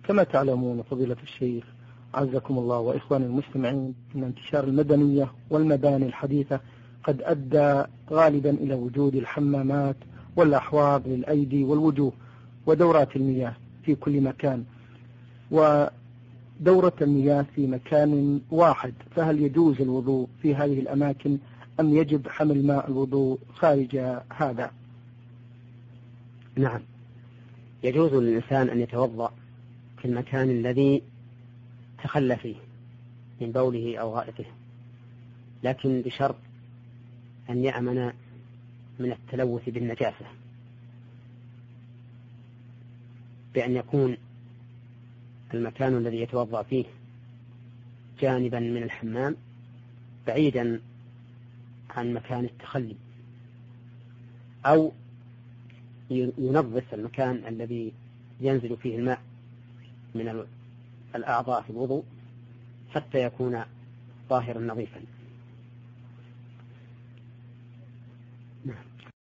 كما تعلمون فضيلة الشيخ عزكم الله وإخواني المستمعين أن انتشار المدنية والمباني الحديثة قد أدى غالبا إلى وجود الحمامات والأحواض للأيدي والوجوه ودورات المياه في كل مكان، ودورة المياه في مكان واحد، فهل يجوز الوضوء في هذه الأماكن أم يجب حمل ماء الوضوء خارج هذا؟ نعم، يجوز للإنسان أن يتوضأ في المكان الذي تخلى فيه من بوله أو غائطه، لكن بشرط أن يأمن من التلوث بالنجاسة، بأن يكون المكان الذي يتوضأ فيه جانبا من الحمام بعيدا عن مكان التخلي، أو ينظف المكان الذي ينزل فيه الماء من الأعضاء في الوضوء حتى يكون طاهرا نظيفا.